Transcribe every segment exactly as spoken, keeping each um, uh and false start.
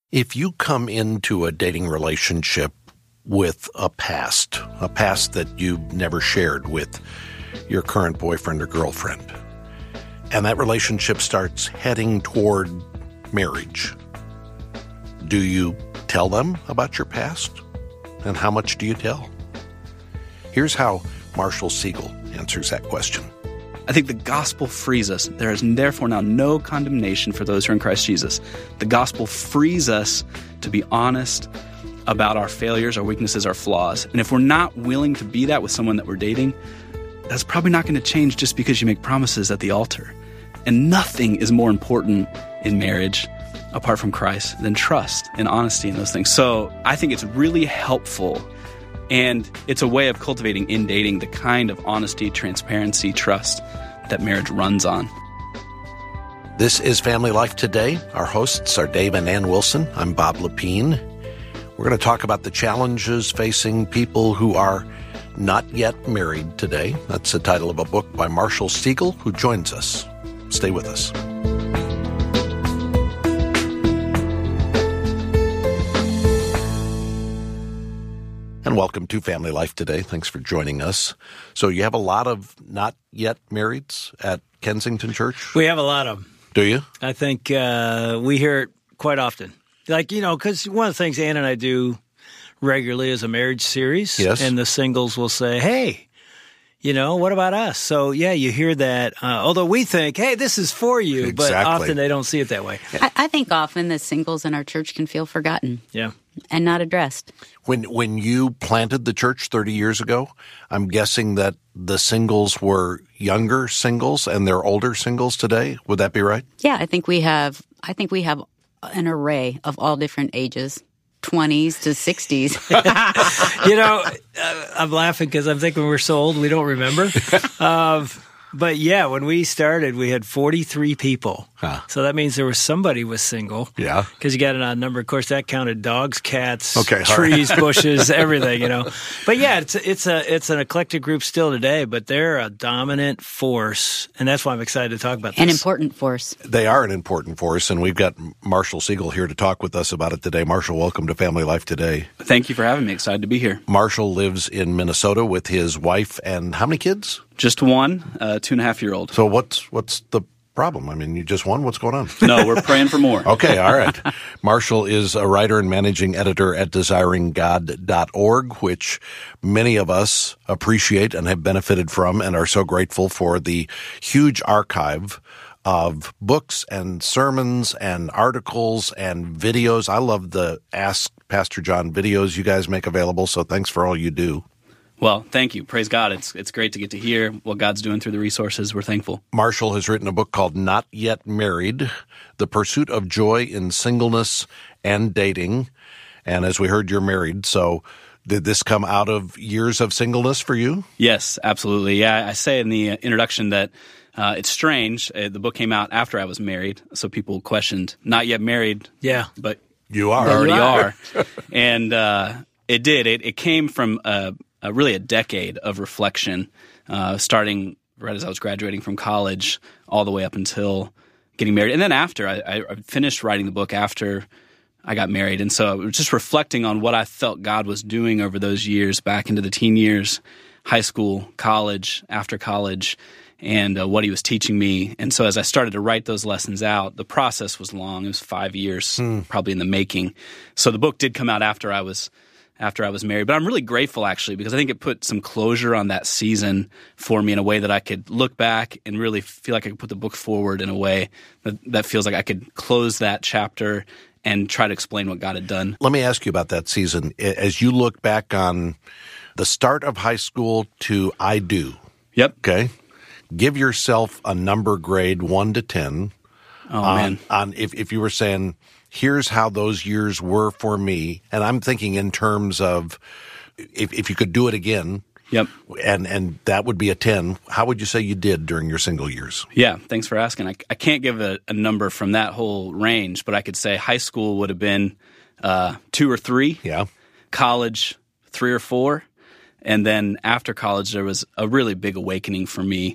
If you come into a dating relationship with a past, a past that you never shared with your current boyfriend or girlfriend, and that relationship starts heading toward marriage, do you tell them about your past? And how much do you tell? Here's how Marshall Segal answers that question. I think the gospel frees us. There is therefore now no condemnation for those who are in Christ Jesus. The gospel frees us to be honest about our failures, our weaknesses, our flaws. And if we're not willing to be that with someone that we're dating, that's probably not going to change just because you make promises at the altar. And nothing is more important in marriage, apart from Christ, than trust and honesty in those things. So I think it's really helpful, and it's a way of cultivating in dating the kind of honesty, transparency, trust that marriage runs on. This is Family Life Today. Our hosts are Dave and Ann Wilson. I'm Bob Lepine. We're going to talk about the challenges facing people who are not yet married today. That's the title of a book by Marshall Segal, who joins us. Stay with us. And welcome to Family Life Today. Thanks for joining us. So you have a lot of not yet marrieds at Kensington Church? We have a lot of them. Do you? I think uh, we hear it quite often. Like, you know, because one of the things Ann and I do regularly is a marriage series. Yes. And the singles will say, hey, you know, what about us? So, yeah, you hear that. Uh, although we think, hey, this is for you. Exactly. But often they don't see it that way. I, I think often the singles in our church can feel forgotten. Yeah. And not addressed. When when you planted the church thirty years ago, I'm guessing that the singles were younger singles and they're older singles today. Would that be right? Yeah, I think we have I think we have an array of all different ages, twenties to sixties. You know, I'm laughing because I'm thinking we're so old we don't remember. Um, but yeah, when we started, we had forty-three people. Huh. So that means there was somebody was single. Yeah. Because you got an odd number. Of course, that counted dogs, cats, okay, trees, right. bushes, everything, you know. But yeah, it's it's a it's an eclectic group still today, but they're a dominant force, and that's why I'm excited to talk about this. An important force. They are an important force, and we've got Marshall Segal here to talk with us about it today. Marshall, welcome to Family Life Today. Thank you for having me. Excited to be here. Marshall lives in Minnesota with his wife and how many kids? Just one, uh, two and a half year old. So what's what's the problem? I mean, you just won. What's going on? No, we're praying for more. Okay, all right. Marshall is a writer and managing editor at desiring god dot org, which many of us appreciate and have benefited from and are so grateful for the huge archive of books and sermons and articles and videos. I love the Ask Pastor John videos you guys make available, so thanks for all you do. Well, thank you. Praise God. It's it's great to get to hear what God's doing through the resources. We're thankful. Marshall has written a book called Not Yet Married, The Pursuit of Joy in Singleness and Dating. And as we heard, you're married. So did this come out of years of singleness for you? Yes, absolutely. Yeah, I say in the introduction that uh, it's strange. Uh, the book came out after I was married, so people questioned, not yet married. Yeah. But you are. You already you are. are. And uh, it did. It, it came from a Uh, really a decade of reflection, uh, starting right as I was graduating from college all the way up until getting married. And then after, I, I finished writing the book after I got married. And so I was just reflecting on what I felt God was doing over those years, back into the teen years, high school, college, after college, and uh, what he was teaching me. And so as I started to write those lessons out, the process was long. It was five years, hmm. probably in the making. So the book did come out after I was after I was married. But I'm really grateful, actually, because I think it put some closure on that season for me in a way that I could look back and really feel like I could put the book forward in a way that, that feels like I could close that chapter and try to explain what God had done. Let me ask you about that season. As you look back on the start of high school to I Do. Yep. Okay. Give yourself a number grade one to ten. Oh, on, man. On if, if you were saying, here's how those years were for me. And I'm thinking in terms of if, if you could do it again, yep, and and that would be a ten, how would you say you did during your single years? Yeah, thanks for asking. I, I can't give a, a number from that whole range, but I could say high school would have been uh, two or three. Yeah. College, three or four. And then after college, there was a really big awakening for me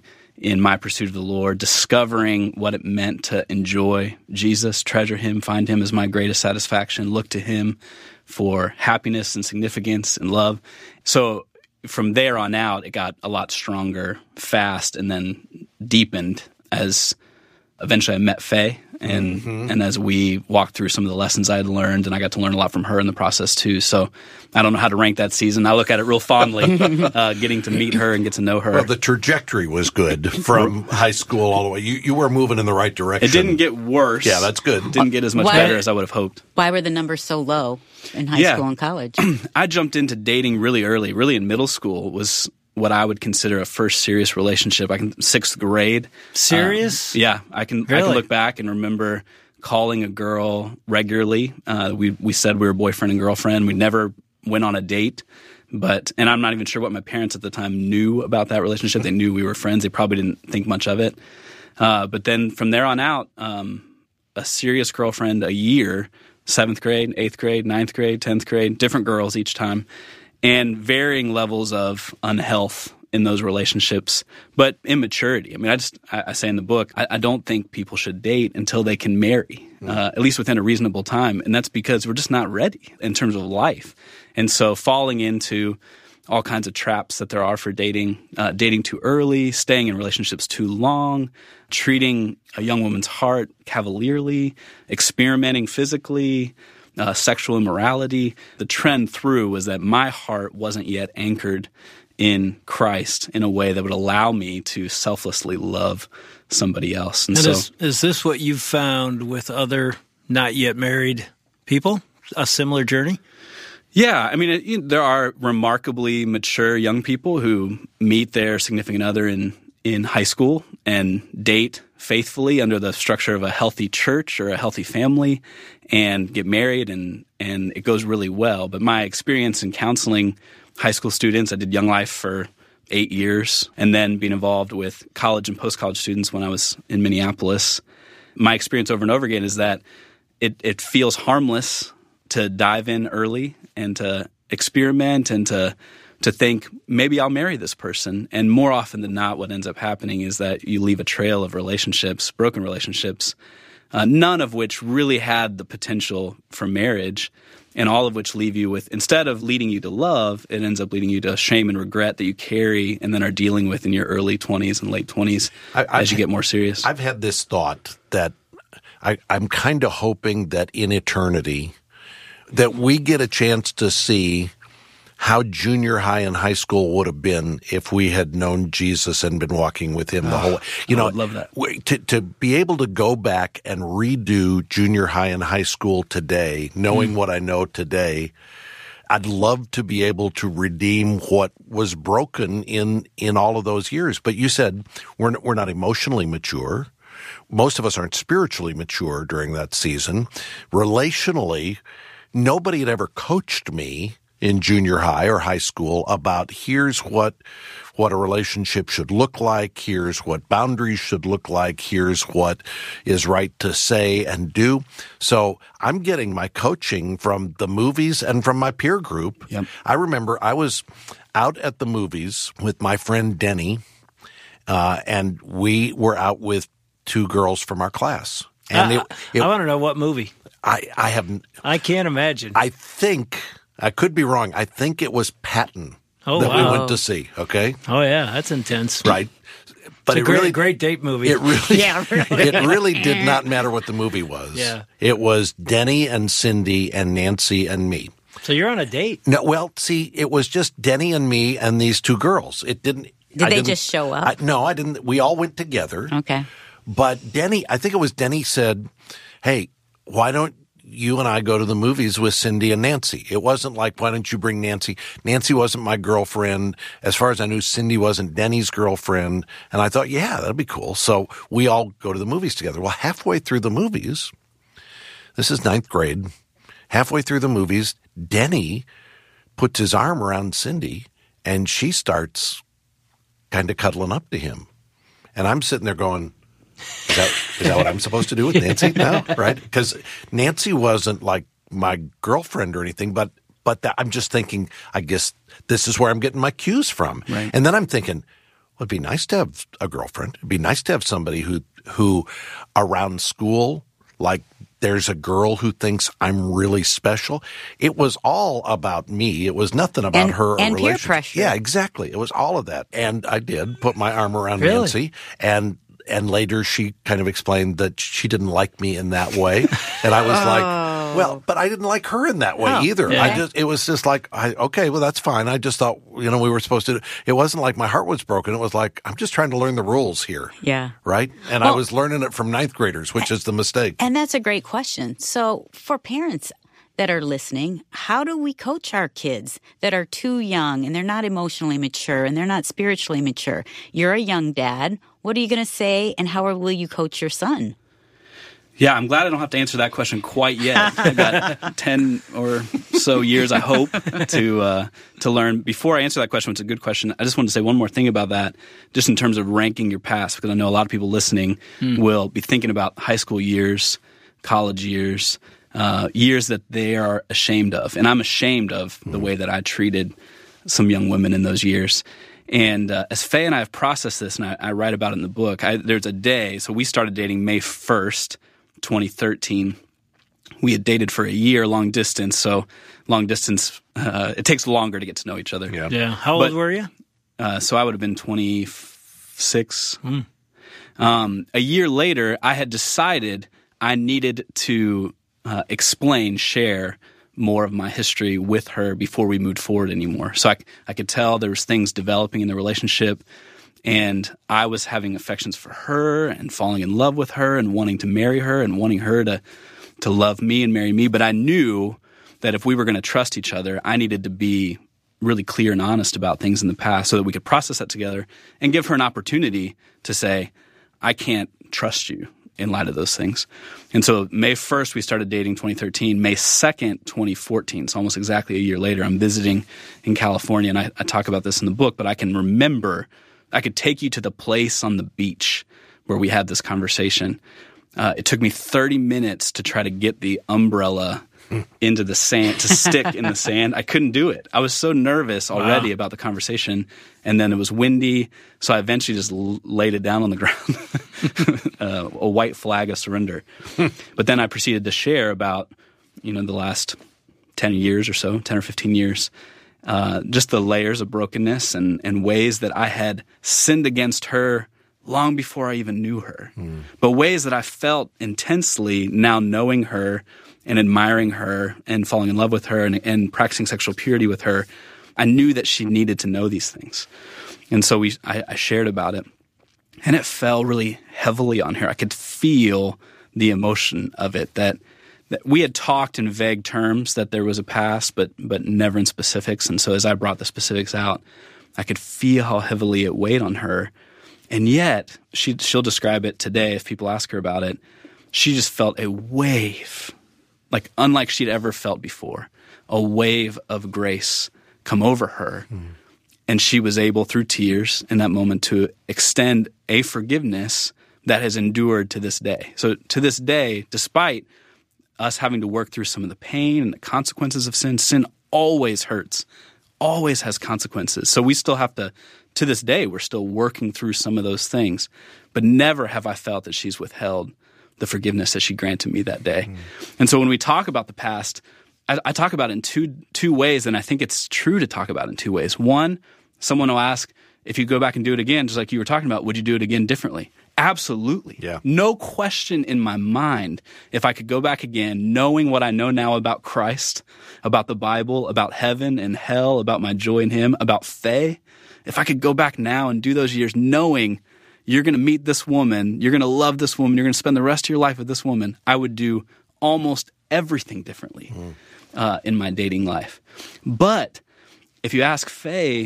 in my pursuit of the Lord, discovering what it meant to enjoy Jesus, treasure him, find him as my greatest satisfaction, look to him for happiness and significance and love. So from there on out, it got a lot stronger, fast, and then deepened as eventually I met Faye, and mm-hmm. and as we walked through some of the lessons I had learned, and I got to learn a lot from her in the process too. So I don't know how to rank that season. I look at it real fondly, uh, getting to meet her and get to know her. Well, the trajectory was good from high school all the way. You you were moving in the right direction. It didn't get worse. Yeah, that's good. It didn't get as much Why, better as I would have hoped. Why were the numbers so low in high yeah. school and college? I jumped into dating really early, really in middle school was what I would consider a first serious relationship. I can sixth grade. Serious? Um, yeah, I can. Really? I can look back and remember calling a girl regularly. Uh, we we said we were boyfriend and girlfriend. We never went on a date, but and I'm not even sure what my parents at the time knew about that relationship. They knew we were friends. They probably didn't think much of it. Uh, but then from there on out, um, a serious girlfriend a year. Seventh grade, eighth grade, ninth grade, tenth grade, different girls each time. And varying levels of unhealth in those relationships, but immaturity. I mean, I just I, I say in the book, I, I don't think people should date until they can marry, uh, at least within a reasonable time, and that's because we're just not ready in terms of life. And so, falling into all kinds of traps that there are for dating, uh, dating too early, staying in relationships too long, treating a young woman's heart cavalierly, experimenting physically. Uh, sexual immorality. The trend through was that my heart wasn't yet anchored in Christ in a way that would allow me to selflessly love somebody else. And, and so, is, is this what you've found with other not yet married people? A similar journey? yeah, I mean, it, you know, there are remarkably mature young people who meet their significant other in in high school and date faithfully under the structure of a healthy church or a healthy family and get married, and, and it goes really well. But my experience in counseling high school students, I did Young Life for eight years and then being involved with college and post-college students when I was in Minneapolis. My experience over and over again is that it, it feels harmless to dive in early and to experiment and to to think, maybe I'll marry this person. And more often than not, what ends up happening is that you leave a trail of relationships, broken relationships, uh, none of which really had the potential for marriage, and all of which leave you with, instead of leading you to love, it ends up leading you to shame and regret that you carry and then are dealing with in your early twenties and late twenties I, as you get more serious. I've had this thought that I, I'm kind of hoping that in eternity that we get a chance to see how junior high and high school would have been if we had known Jesus and been walking with him the whole way. You know, I would love that. To, to be able to go back and redo junior high and high school today, knowing mm. what I know today, I'd love to be able to redeem what was broken in, in all of those years. But you said we're, we're not emotionally mature. Most of us aren't spiritually mature during that season. Relationally, nobody had ever coached me in junior high or high school about here's what what a relationship should look like, here's what boundaries should look like, here's what is right to say and do. So I'm getting my coaching from the movies and from my peer group. Yep. I remember I was out at the movies with my friend Denny, uh, and we were out with two girls from our class. And uh, it, it, I want to know what movie. I, I haven't. I can't imagine. I think. I could be wrong. I think it was Patton oh, that wow. we went to see, okay? Oh, yeah, that's intense. Right. But it's a it great, really, great date movie. It really, Yeah, really. It really did not matter what the movie was. Yeah. It was Denny and Cindy and Nancy and me. So you're on a date. No, well, see, it was just Denny and me and these two girls. It didn't. Did I they didn't, just show up? I, no, I didn't. We all went together. Okay. But Denny, I think it was Denny said, hey, why don't you and I go to the movies with Cindy and Nancy? It wasn't like, why don't you bring Nancy? Nancy wasn't my girlfriend. As far as I knew, Cindy wasn't Denny's girlfriend. And I thought, yeah, that'd be cool. So we all go to the movies together. Well, halfway through the movies, this is ninth grade, halfway through the movies, Denny puts his arm around Cindy and she starts kind of cuddling up to him. And I'm sitting there going, Is that, is that what I'm supposed to do with Nancy now? Right? Because Nancy wasn't like my girlfriend or anything, but but that, I'm just thinking, I guess this is where I'm getting my cues from. Right. And then I'm thinking, it'd be nice to have a girlfriend. It'd be nice to have somebody who, who around school, like there's a girl who thinks I'm really special. It was all about me. It was nothing about and, her or and peer relationship. pressure. Yeah, exactly. It was all of that. And I did put my arm around Really? Nancy, and and later she kind of explained that she didn't like me in that way. And I was Oh. like, well, but I didn't like her in that way Oh, either. yeah. I just, it was just like, I, okay, well, that's fine. I just thought, you know, we were supposed to, it wasn't like my heart was broken. It was like, I'm just trying to learn the rules here. Yeah. Right? And I Well- was learning it from ninth graders, which is the mistake. And that's a great question. So for parents that are listening, how do we coach our kids that are too young and they're not emotionally mature and they're not spiritually mature? You're a young dad. What are you going to say, and how will you coach your son? Yeah, I'm glad I don't have to answer that question quite yet. I've got ten or so years, I hope, to uh, to learn. Before I answer that question, it's a good question. I just want to say one more thing about that, just in terms of ranking your past, because I know a lot of people listening will be thinking about high school years, college years, uh, years that they are ashamed of. And I'm ashamed of the way that I treated some young women in those years. And uh, as Faye and I have processed this, and I, I write about it in the book, I, there's a day, so we started dating May first, twenty thirteen. We had dated for a year, long distance, so long distance, uh, it takes longer to get to know each other. Yeah. Yeah. How old But- were you? Uh, so I would have been twenty-six. Um, a year later, I had decided I needed to uh, explain, share more of my history with her before we moved forward anymore. So I, I could tell there was things developing in the relationship, and I was having affections for her and falling in love with her and wanting to marry her and wanting her to to love me and marry me. But I knew that if we were going to trust each other, I needed to be really clear and honest about things in the past so that we could process that together and give her an opportunity to say, I can't trust you in light of those things. And so May first, we started dating twenty thirteen. May second, twenty fourteen, so almost exactly a year later, I'm visiting in California, and I, I talk about this in the book, but I can remember, I could take you to the place on the beach where we had this conversation. Uh, it took me thirty minutes to try to get the umbrella into the sand, to stick in the sand. I couldn't do it. I was so nervous already Wow. about the conversation, and then it was windy, so I eventually just l- laid it down on the ground, uh, a white flag of surrender. But then I proceeded to share about, you know, the last ten years or so, ten or fifteen years, uh, just the layers of brokenness and, and ways that I had sinned against her long before I even knew her, but ways that I felt intensely now knowing her and admiring her and falling in love with her and, and practicing sexual purity with her. I knew that she needed to know these things. And so we, I, I shared about it, and it fell really heavily on her. I could feel the emotion of it, that that we had talked in vague terms that there was a past, but but never in specifics. And so as I brought the specifics out, I could feel how heavily it weighed on her. And yet, she, she'll describe it today if people ask her about it. She just felt a wave, like unlike she'd ever felt before, a wave of grace come over her. Mm. And she was able, through tears in that moment, to extend a forgiveness that has endured to this day. So to this day, despite us having to work through some of the pain and the consequences of sin, sin always hurts, always has consequences. So we still have to, to this day, we're still working through some of those things. But never have I felt that she's withheld the forgiveness that she granted me that day. Mm. And so when we talk about the past, I, I talk about it in two two ways, and I think it's true to talk about it in two ways. One, someone will ask, if you go back and do it again, just like you were talking about, would you do it again differently? Absolutely. Yeah. No question in my mind, if I could go back again, knowing what I know now about Christ, about the Bible, about heaven and hell, about my joy in Him, about Faye, if I could go back now and do those years knowing you're going to meet this woman, you're going to love this woman, you're going to spend the rest of your life with this woman, I would do almost everything differently mm. uh, in my dating life. But if you ask Faye,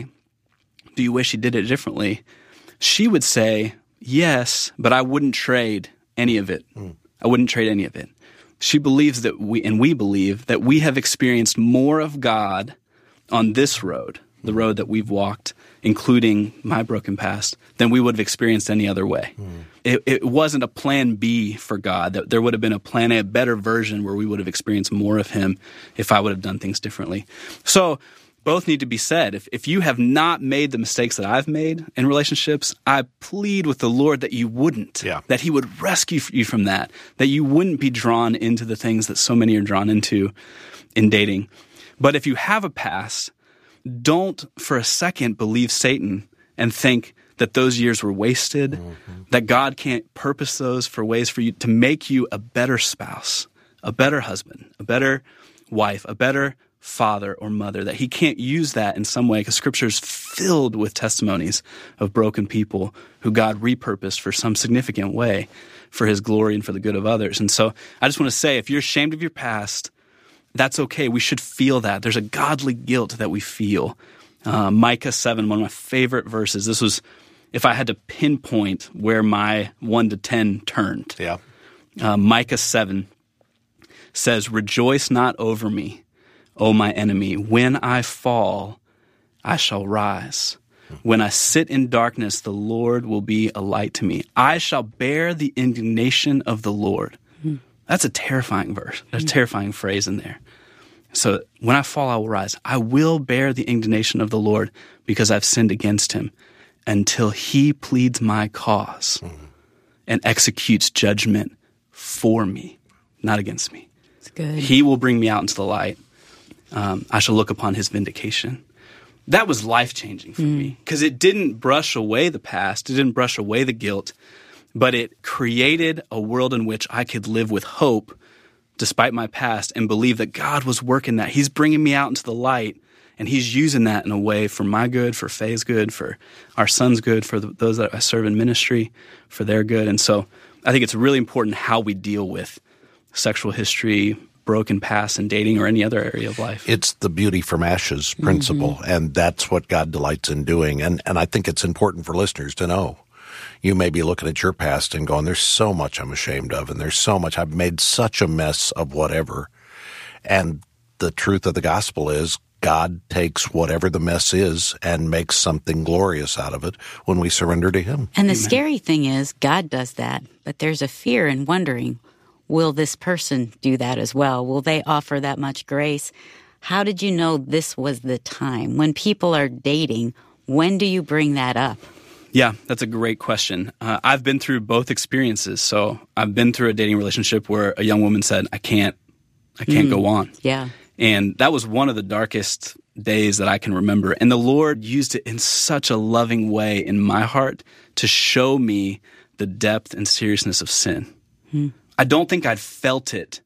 do you wish you did it differently? She would say, yes, but I wouldn't trade any of it. Mm. I wouldn't trade any of it. She believes that we, and we believe, that we have experienced more of God on this road, the road that we've walked, including my broken past, than we would have experienced any other way. Mm. It, it wasn't a plan B for God. That there would have been a plan A, a better version where we would have experienced more of Him if I would have done things differently. So both need to be said. If if you have not made the mistakes that I've made in relationships, I plead with the Lord that you wouldn't, Yeah. that he would rescue you from that, that you wouldn't be drawn into the things that so many are drawn into in dating. But if you have a past, don't for a second believe Satan and think that those years were wasted, mm-hmm. that God can't purpose those for ways for you to make you a better spouse, a better husband, a better wife, a better father or mother, that he can't use that in some way, because Scripture is filled with testimonies of broken people who God repurposed for some significant way for his glory and for the good of others. And so I just want to say, if you're ashamed of your past, that's okay. We should feel that. There's a godly guilt that we feel. Uh, Micah seven, one of my favorite verses. This was, if I had to pinpoint where my one to ten turned. Yeah. Uh, Micah seven says, "Rejoice not over me, O my enemy. When I fall, I shall rise. When I sit in darkness, the Lord will be a light to me. I shall bear the indignation of the Lord." Mm. That's a terrifying verse. There's a terrifying phrase in there. So when I fall, I will rise. I will bear the indignation of the Lord because I've sinned against him, until he pleads my cause mm. and executes judgment for me, not against me. That's good. He will bring me out into the light. Um, I shall look upon his vindication. That was life-changing for mm. me, because it didn't brush away the past. It didn't brush away the guilt, but it created a world in which I could live with hope despite my past and believe that God was working that. He's bringing me out into the light, and he's using that in a way for my good, for Faye's good, for our son's good, for the, those that I serve in ministry, for their good. And so I think it's really important how we deal with sexual history, broken past, and dating, or any other area of life. It's the beauty from ashes principle, mm-hmm. and that's what God delights in doing. And and I think it's important for listeners to know. You may be looking at your past and going, there's so much I'm ashamed of, and there's so much, I've made such a mess of whatever. And the truth of the gospel is God takes whatever the mess is and makes something glorious out of it when we surrender to him. And the Amen. Scary thing is God does that, but there's a fear in wondering, will this person do that as well? Will they offer that much grace? How did you know this was the time? When people are dating, when do you bring that up? Yeah, that's a great question. Uh, I've been through both experiences. So I've been through a dating relationship where a young woman said, I can't, I can't mm, go on. Yeah. And that was one of the darkest days that I can remember. And the Lord used it in such a loving way in my heart to show me the depth and seriousness of sin. Mm. I don't think I'd felt it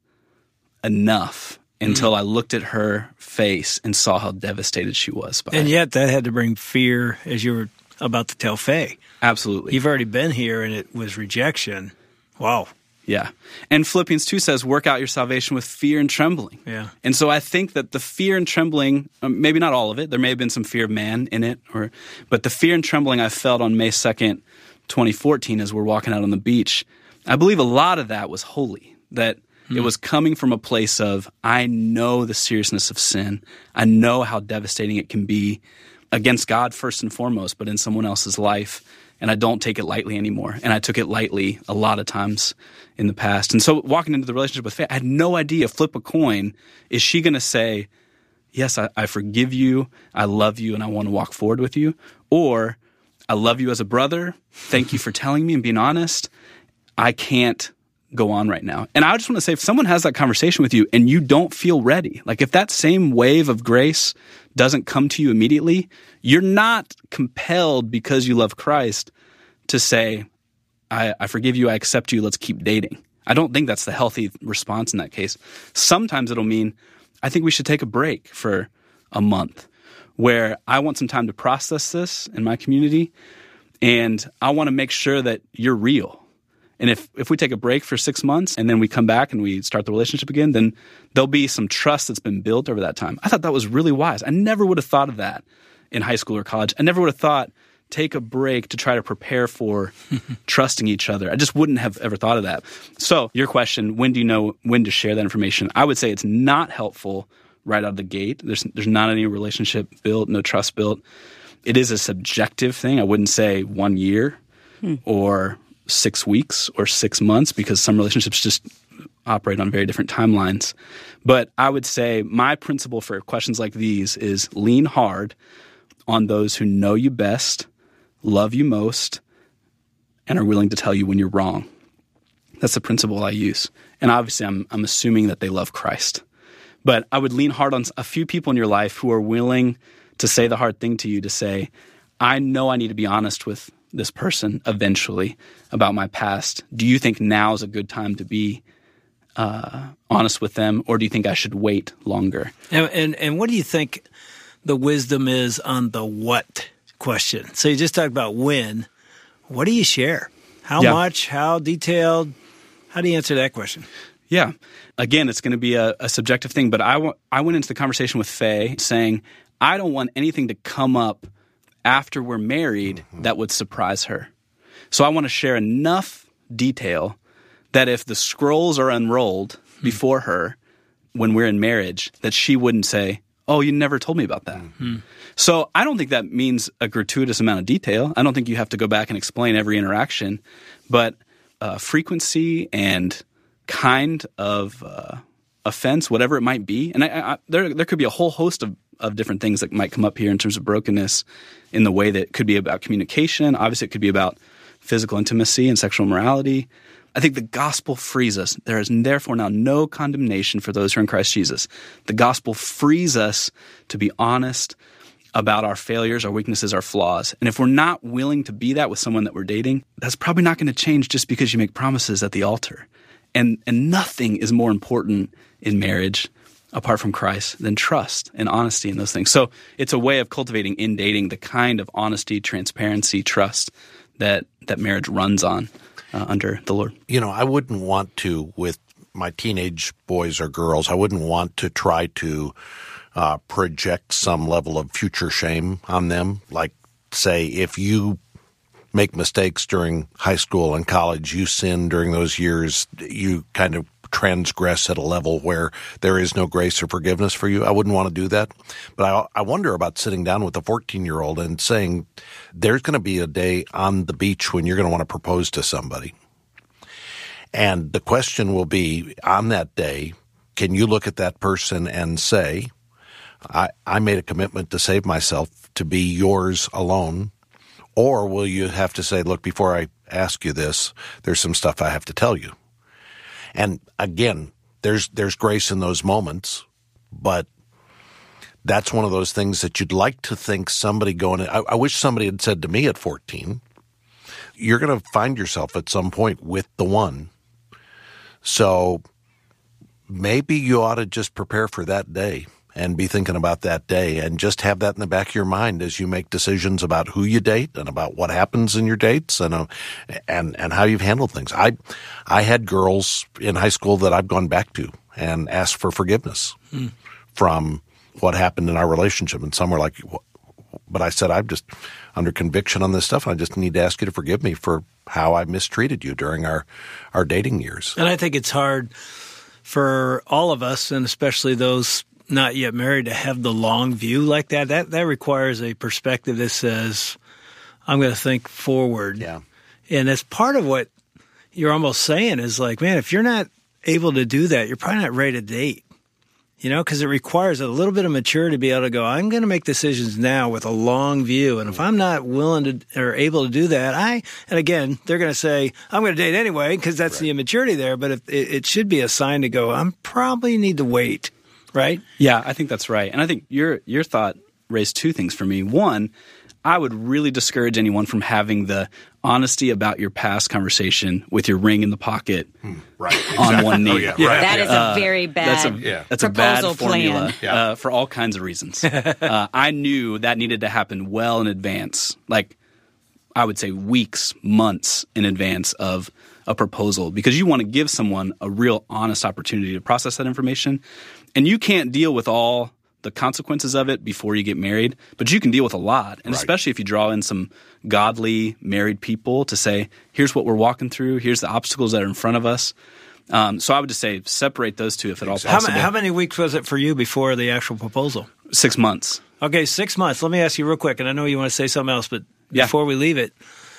enough until mm. I looked at her face and saw how devastated she was by and it. Yet that had to bring fear, as you were about to tell Faye. Absolutely. You've already been here, and it was rejection. Wow. Yeah. And Philippians two says, work out your salvation with fear and trembling. Yeah. And so I think that the fear and trembling, um, maybe not all of it, there may have been some fear of man in it, or but the fear and trembling I felt on May second, twenty fourteen, as we're walking out on the beach, I believe a lot of that was holy, that mm. it was coming from a place of, I know the seriousness of sin. I know how devastating it can be against God first and foremost, but in someone else's life. And I don't take it lightly anymore. And I took it lightly a lot of times in the past. And so walking into the relationship with Faye, I had no idea, flip a coin, is she going to say, yes, I, I forgive you, I love you, and I want to walk forward with you? Or, I love you as a brother, thank you for telling me and being honest, I can't go on right now. And I just want to say, if someone has that conversation with you and you don't feel ready, like if that same wave of grace doesn't come to you immediately, you're not compelled because you love Christ to say, I, I forgive you, I accept you, let's keep dating. I don't think that's the healthy response in that case. Sometimes it'll mean, I think we should take a break for a month where I want some time to process this in my community, and I want to make sure that you're real. And if, if we take a break for six months and then we come back and we start the relationship again, then there'll be some trust that's been built over that time. I thought that was really wise. I never would have thought of that in high school or college. I never would have thought, take a break to try to prepare for trusting each other. I just wouldn't have ever thought of that. So your question, when do you know when to share that information? I would say it's not helpful right out of the gate. There's there's not any relationship built, no trust built. It is a subjective thing. I wouldn't say one year hmm. or six weeks or six months, because some relationships just operate on very different timelines. But I would say my principle for questions like these is lean hard on those who know you best, love you most, and are willing to tell you when you're wrong. That's the principle I use. And obviously, I'm, I'm assuming that they love Christ. But I would lean hard on a few people in your life who are willing to say the hard thing to you, to say, I know I need to be honest with this person eventually about my past. Do you think now is a good time to be uh, honest with them, or do you think I should wait longer? And, and and what do you think the wisdom is on the what question? So you just talked about when. What do you share? How Yeah. much? How detailed? How do you answer that question? Yeah. Again, it's going to be a, a subjective thing, but I, w- I went into the conversation with Faye saying, I don't want anything to come up after we're married mm-hmm. that would surprise her. So I want to share enough detail that if the scrolls are unrolled mm-hmm. before her when we're in marriage, that she wouldn't say, oh, you never told me about that. Mm-hmm. So I don't think that means a gratuitous amount of detail. I don't think you have to go back and explain every interaction, but uh, frequency and kind of uh, offense, whatever it might be. And I, I, there there could be a whole host of, of different things that might come up here in terms of brokenness in the way that it could be about communication. Obviously, it could be about physical intimacy and sexual morality. I think the gospel frees us. There is therefore now no condemnation for those who are in Christ Jesus. The gospel frees us to be honest about our failures, our weaknesses, our flaws. And if we're not willing to be that with someone that we're dating, that's probably not going to change just because you make promises at the altar. And and nothing is more important in marriage apart from Christ than trust and honesty in those things. So it's a way of cultivating in dating the kind of honesty, transparency, trust that, that marriage runs on uh, under the Lord. You know, I wouldn't want to, with my teenage boys or girls, I wouldn't want to try to uh, project some level of future shame on them. Like, say, if you make mistakes during high school and college, you sin during those years, you kind of transgress at a level where there is no grace or forgiveness for you. I wouldn't want to do that. But I, I wonder about sitting down with a fourteen-year-old and saying, there's going to be a day on the beach when you're going to want to propose to somebody. And the question will be, on that day, can you look at that person and say, I, I made a commitment to save myself to be yours alone? Or will you have to say, look, before I ask you this, there's some stuff I have to tell you? And again, there's there's grace in those moments, but that's one of those things that you'd like to think somebody going, I, I wish somebody had said to me at fourteen, you're going to find yourself at some point with the one. So maybe you ought to just prepare for that day and be thinking about that day and just have that in the back of your mind as you make decisions about who you date and about what happens in your dates and uh, and and how you've handled things. I I had girls in high school that I've gone back to and asked for forgiveness hmm. from what happened in our relationship. And some were like, but I said, I'm just under conviction on this stuff. And I just need to ask you to forgive me for how I mistreated you during our, our dating years. And I think it's hard for all of us, and especially those not yet married, to have the long view like that. That that requires a perspective that says, I'm going to think forward. Yeah. And that's part of what you're almost saying is like, man, if you're not able to do that, you're probably not ready to date. You know, because it requires a little bit of maturity to be able to go, I'm going to make decisions now with a long view. And if I'm not willing to or able to do that, I, and again, they're going to say, I'm going to date anyway, because that's right. The immaturity there. But if, it, it should be a sign to go, I'm probably need to wait. Right? Yeah, I think that's right. And I think your your thought raised two things for me. One, I would really discourage anyone from having the honesty about your past conversation with your ring in the pocket hmm, right. on exactly. one knee. Oh, yeah, right. That is Uh, a very bad that's a, yeah. that's a bad proposal formula plan. Yeah. uh, for all kinds of reasons. uh, I knew that needed to happen well in advance, like I would say weeks, months in advance of a proposal, because you want to give someone a real honest opportunity to process that information. And you can't deal with all the consequences of it before you get married, but you can deal with a lot. And right. especially if you draw in some godly married people to say, here's what we're walking through, here's the obstacles that are in front of us. Um, so I would just say separate those two if at all how, possible. how many weeks was it for you before the actual proposal? Six months. Okay, six months. Let me ask you real quick, and I know you want to say something else, but Yeah. before we leave it,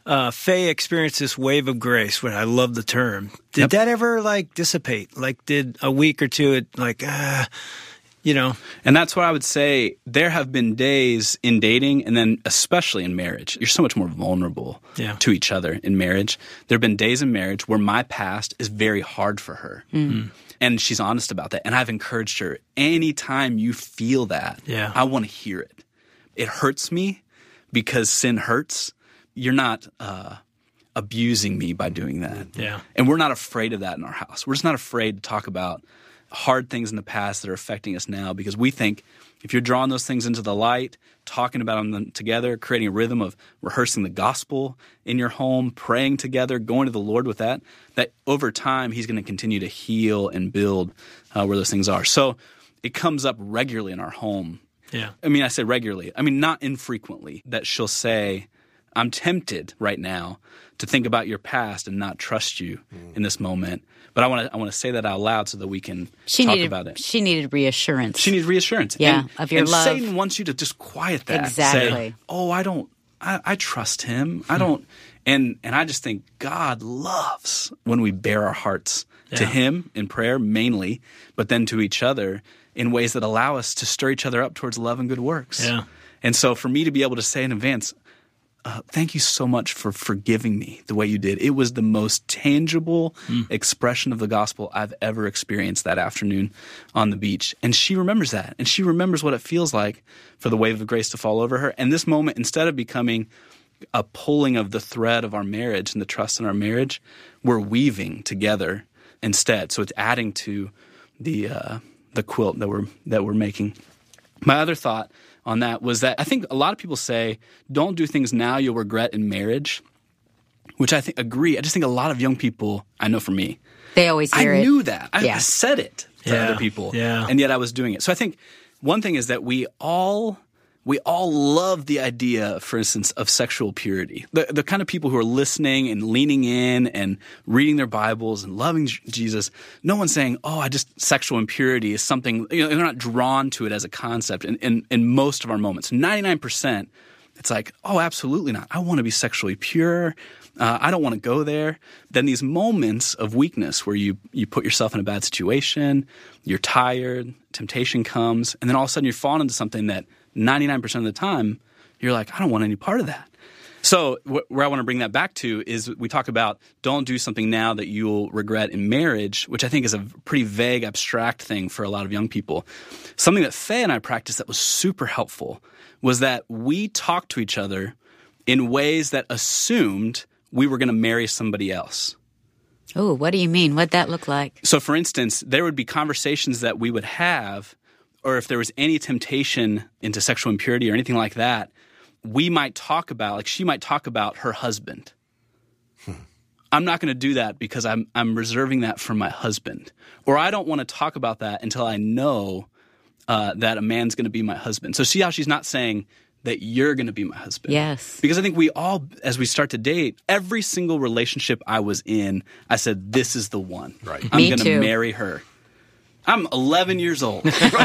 uh, Faye experienced this wave of grace, which I love the term. Did Yep. that ever like dissipate? Like, did a week or two, it like, ah, you know? And that's what I would say. There have been days in dating, and then especially in marriage, you're so much more vulnerable Yeah. to each other in marriage. There have been days in marriage where my past is very hard for her. Mm. And she's honest about that. And I've encouraged her, anytime you feel that, Yeah. I want to hear it. It hurts me because sin hurts. You're not uh, abusing me by doing that. Yeah. And we're not afraid of that in our house. We're just not afraid to talk about hard things in the past that are affecting us now, because we think if you're drawing those things into the light, talking about them together, creating a rhythm of rehearsing the gospel in your home, praying together, going to the Lord with that, that over time he's going to continue to heal and build uh, where those things are. So it comes up regularly in our home. Yeah. I mean, I say regularly. I mean, not infrequently, that she'll say, I'm tempted right now to think about your past and not trust you mm. in this moment. But I want to I want to say that out loud so that we can she talk needed, about it. She needed reassurance. She needs reassurance. Yeah, and, of your and love. Satan wants you to just quiet that. Exactly. Say, oh, I don't, I, I trust him. I don't, and and I just think God loves when we bare our hearts yeah. to him in prayer mainly, but then to each other in ways that allow us to stir each other up towards love and good works. Yeah. And so for me to be able to say in advance, Uh, thank you so much for forgiving me the way you did. It was the most tangible mm. expression of the gospel I've ever experienced that afternoon on the beach. And she remembers that. And she remembers what it feels like for the wave of grace to fall over her. And this moment, instead of becoming a pulling of the thread of our marriage and the trust in our marriage, we're weaving together instead. So it's adding to the uh, the quilt that we're that we're making. My other thought on that was that I think a lot of people say, don't do things now you'll regret in marriage, which I think agree. I just think a lot of young people, I know for me, they always hear I it. knew that. I, Yeah. I said it to Yeah. other people, Yeah. and yet I was doing it. So I think one thing is that we all we all love the idea, for instance, of sexual purity. The the kind of people who are listening and leaning in and reading their Bibles and loving J- Jesus. No one's saying, "Oh, I just sexual impurity is something." You know, they're not drawn to it as a concept. In in, in most of our moments, ninety-nine percent, it's like, "Oh, absolutely not. I want to be sexually pure. Uh, I don't want to go there." Then these moments of weakness where you you put yourself in a bad situation, you're tired, temptation comes, and then all of a sudden you're falling into something that ninety-nine percent of the time, you're like, I don't want any part of that. So wh- where I want to bring that back to is we talk about don't do something now that you'll regret in marriage, which I think is a pretty vague, abstract thing for a lot of young people. Something that Faye and I practiced that was super helpful was that we talked to each other in ways that assumed we were going to marry somebody else. Oh, what do you mean? What'd that look like? So for instance, there would be conversations that we would have, or if there was any temptation into sexual impurity or anything like that, we might talk about, like she might talk about her husband. Hmm. I'm not going to do that because I'm I'm reserving that for my husband. Or I don't want to talk about that until I know uh, that a man's going to be my husband. So see how she's not saying that you're going to be my husband. Yes. Because I think we all, as we start to date, every single relationship I was in, I said, this is the one. Right. I'm Me going too. to marry her. I'm eleven years old.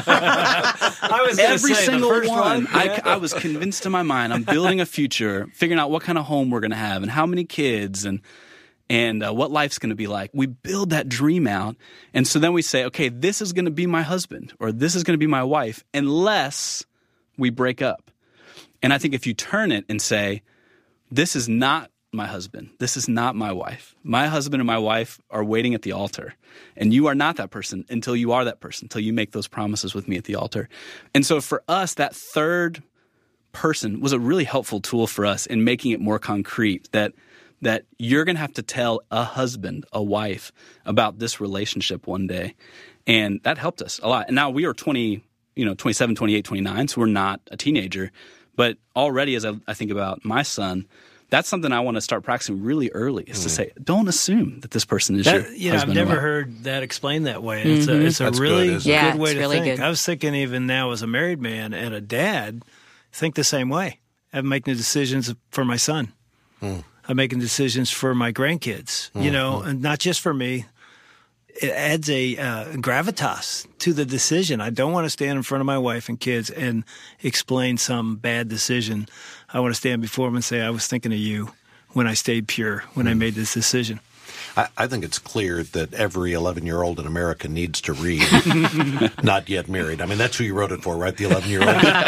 I was gonna Every say, the single first one. one, yeah. I, I was convinced in my mind. I'm building a future, figuring out what kind of home we're going to have and how many kids and and uh, what life's going to be like. We build that dream out. And so then we say, okay, this is going to be my husband or this is going to be my wife unless we break up. And I think if you turn it and say, this is not my husband, this is not my wife. My husband and my wife are waiting at the altar. And you are not that person until you are that person, until you make those promises with me at the altar. And so for us, that third person was a really helpful tool for us in making it more concrete that that you're going to have to tell a husband, a wife about this relationship one day. And that helped us a lot. And now we are twenty, you know, twenty-seven, twenty-eight, twenty-nine, so we're not a teenager. But already as I, I think about my son, that's something I want to start practicing really early is mm. to say, don't assume that this person is that, your you know, husband. I've never or wife. heard that explained that way. Mm-hmm. It's a, it's a That's really good, good, isn't it? Yeah, way it's to really think. good. I was thinking even now as a married man and a dad, think the same way. I'm making the decisions for my son. Mm. I'm making decisions for my grandkids, mm-hmm. you know, and not just for me. It adds a uh, gravitas to the decision. I don't want to stand in front of my wife and kids and explain some bad decision. I want to stand before them and say, I was thinking of you when I stayed pure, when I made this decision. I, I think it's clear that every eleven-year-old in America needs to read Not Yet Married. I mean, that's who you wrote it for, right? The eleven-year-old?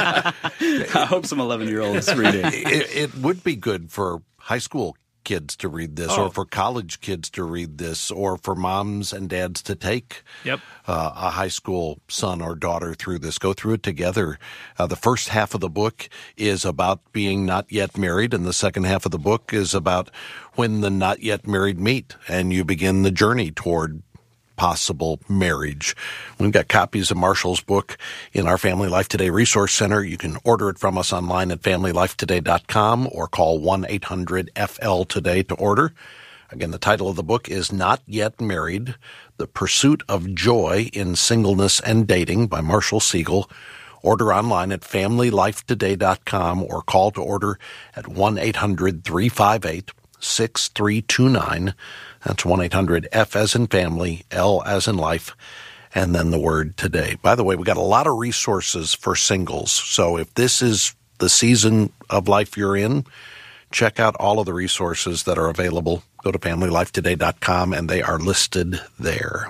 I hope some eleven-year-olds read it. it. It would be good for high school kids to read this, Oh. or for college kids to read this, or for moms and dads to take Yep. uh, a high school son or daughter through this. Go through it together. Uh, the first half of the book is about being not yet married, and the second half of the book is about when the not yet married meet, and you begin the journey toward possible marriage. We've got copies of Marshall's book in our Family Life Today Resource Center. You can order it from us online at family life today dot com or call one eight hundred F L today to order. Again, the title of the book is Not Yet Married, The Pursuit of Joy in Singleness and Dating by Marshall Siegel. Order online at family life today dot com or call to order at one eight hundred three five eight six three two nine. That's one eight hundred F as in family, L as in life, and then the word today. By the way, we got a lot of resources for singles. So if this is the season of life you're in, check out all of the resources that are available. Go to family life today dot com, and they are listed there.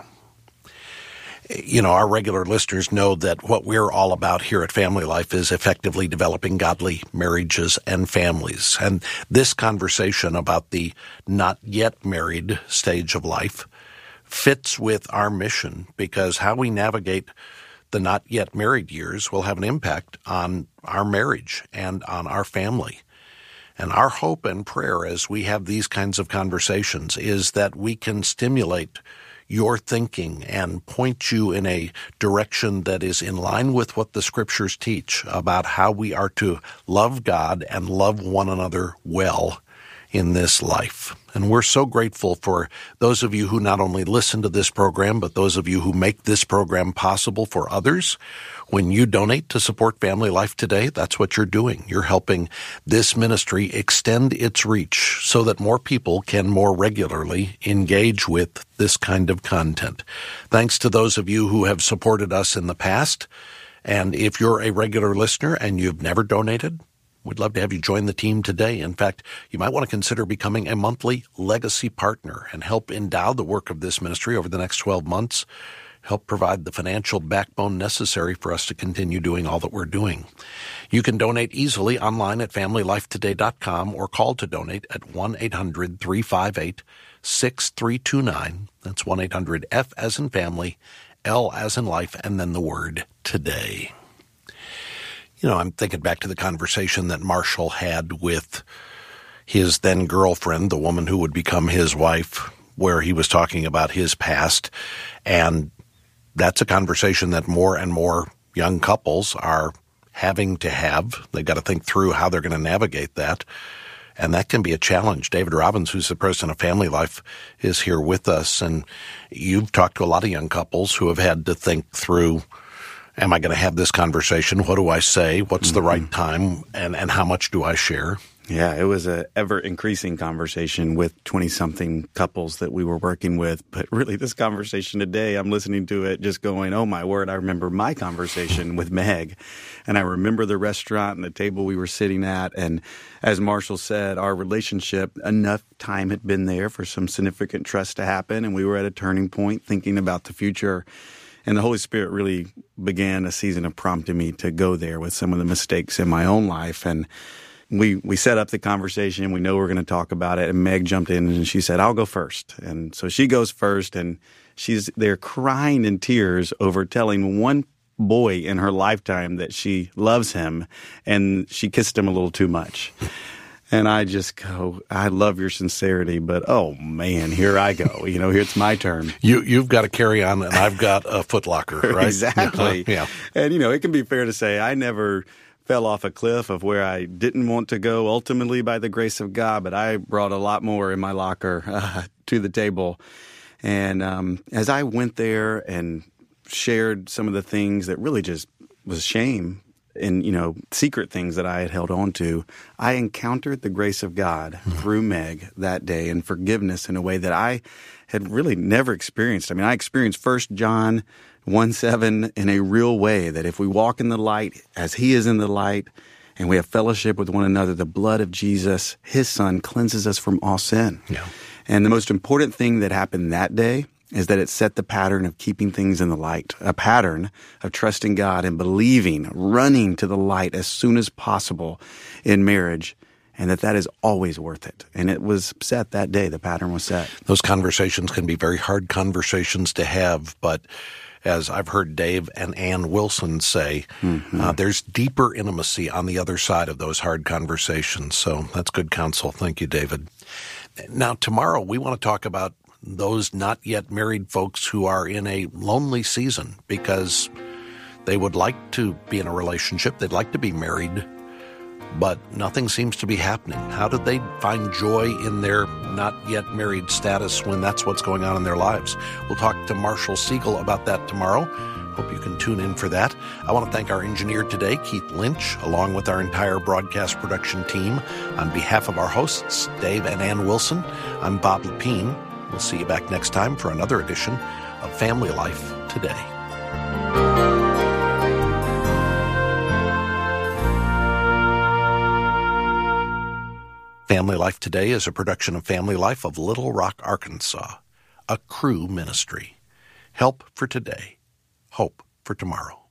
You know, our regular listeners know that what we're all about here at Family Life is effectively developing godly marriages and families. And this conversation about the not yet married stage of life fits with our mission, because how we navigate the not yet married years will have an impact on our marriage and on our family. And our hope and prayer as we have these kinds of conversations is that we can stimulate your thinking and point you in a direction that is in line with what the Scriptures teach about how we are to love God and love one another well in this life. And we're so grateful for those of you who not only listen to this program, but those of you who make this program possible for others. When you donate to support Family Life Today, that's what you're doing. You're helping this ministry extend its reach so that more people can more regularly engage with this kind of content. Thanks to those of you who have supported us in the past. And if you're a regular listener and you've never donated, we'd love to have you join the team today. In fact, you might want to consider becoming a monthly legacy partner and help endow the work of this ministry over the next twelve months. Help provide the financial backbone necessary for us to continue doing all that we're doing. You can donate easily online at family life today dot com or call to donate at one eight hundred three five eight six three two nine. That's one eight hundred F as in family, L as in life, and then the word today. You know, I'm thinking back to the conversation that Marshall had with his then girlfriend, the woman who would become his wife, where he was talking about his past. And that's a conversation that more and more young couples are having to have. They've got to think through how they're going to navigate that. And that can be a challenge. David Robbins, who's the president of Family Life, is here with us. And you've talked to a lot of young couples who have had to think through, am I going to have this conversation? What do I say? What's mm-hmm. the right time? And, and how much do I share? Yeah, it was a ever-increasing conversation with twenty-something couples that we were working with. But really, this conversation today, I'm listening to it just going, oh, my word, I remember my conversation with Meg. And I remember the restaurant and the table we were sitting at. And as Marshall said, our relationship, enough time had been there for some significant trust to happen. And we were at a turning point thinking about the future. And the Holy Spirit really began a season of prompting me to go there with some of the mistakes in my own life. And We we set up the conversation. We know we're going to talk about it. And Meg jumped in and she said, I'll go first. And so she goes first, and she's there crying in tears over telling one boy in her lifetime that she loves him, and she kissed him a little too much. And I just go, I love your sincerity, but oh man, here I go. You know, here it's my turn. You, you've got a carry-on and I've got a footlocker, right? Exactly. Yeah. And, you know, it can be fair to say I never fell off a cliff of where I didn't want to go ultimately by the grace of God, but I brought a lot more in my locker uh, to the table. And um, as I went there and shared some of the things that really just was shame and, you know, secret things that I had held on to, I encountered the grace of God mm-hmm. through Meg that day and forgiveness in a way that I had really never experienced. I mean, I experienced First John one seven in a real way, that if we walk in the light as he is in the light, and we have fellowship with one another, the blood of Jesus, his son, cleanses us from all sin. Yeah. And the most important thing that happened that day is that it set the pattern of keeping things in the light, a pattern of trusting God and believing, running to the light as soon as possible in marriage, and that that is always worth it. And it was set that day. The pattern was set. Those conversations can be very hard conversations to have, but as I've heard Dave and Ann Wilson say, mm-hmm. uh, there's deeper intimacy on the other side of those hard conversations. So that's good counsel. Thank you, David. Now, tomorrow we want to talk about those not yet married folks who are in a lonely season because they would like to be in a relationship, they'd like to be married, but nothing seems to be happening. How do they find joy in their not yet married status when that's what's going on in their lives? We'll talk to Marshall Siegel about that tomorrow. Hope you can tune in for that. I want to thank our engineer today, Keith Lynch, along with our entire broadcast production team. On behalf of our hosts, Dave and Ann Wilson, I'm Bob Lepine. We'll see you back next time for another edition of Family Life Today. Family Life Today is a production of Family Life of Little Rock, Arkansas, a Cru ministry. Help for today, hope for tomorrow.